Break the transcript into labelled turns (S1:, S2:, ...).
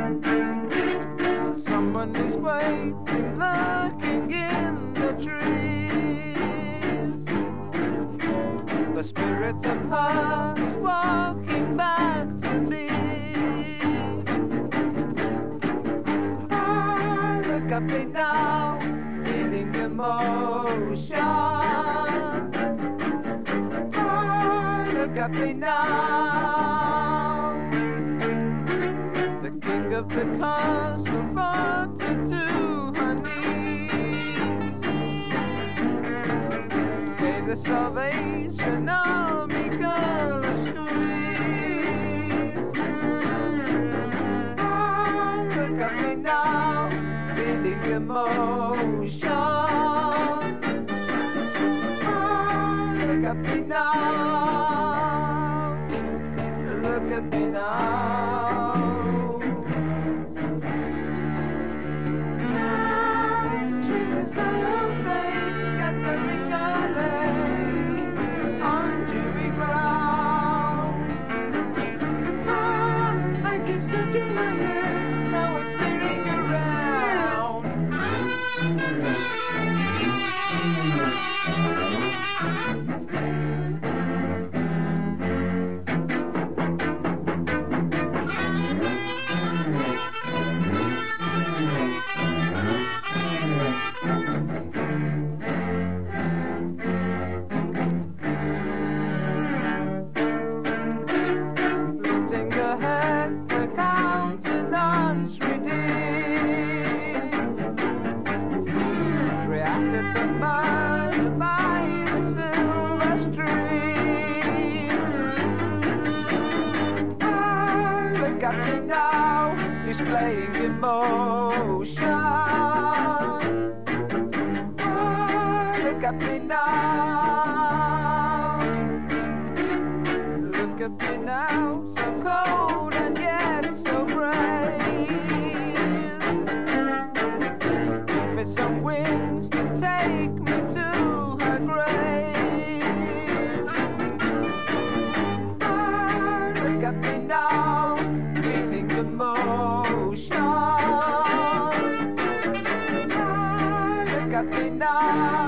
S1: Someone is waiting, lurking in the trees. The spirit of her is walking back to me. Look at me now, feeling emotion. Look at me now. The king of the castle brought her to her knees. Gave the Salvation Army girl a squeeze. Look at me now, feeling emotion. Look at me now. Look at me now. Jesus on her face, scattering her lace on dewy ground. I keep searching my head, now it's spinning around. Lifting her head, her countenance redeemed. Reacted the murder by the silver stream. Look at me now, displaying emotion. Look at me now. Look at me now, so cold and yet so brave. Give me some wings to take me to her grave. Look at me now, feeling emotion. Look at me now.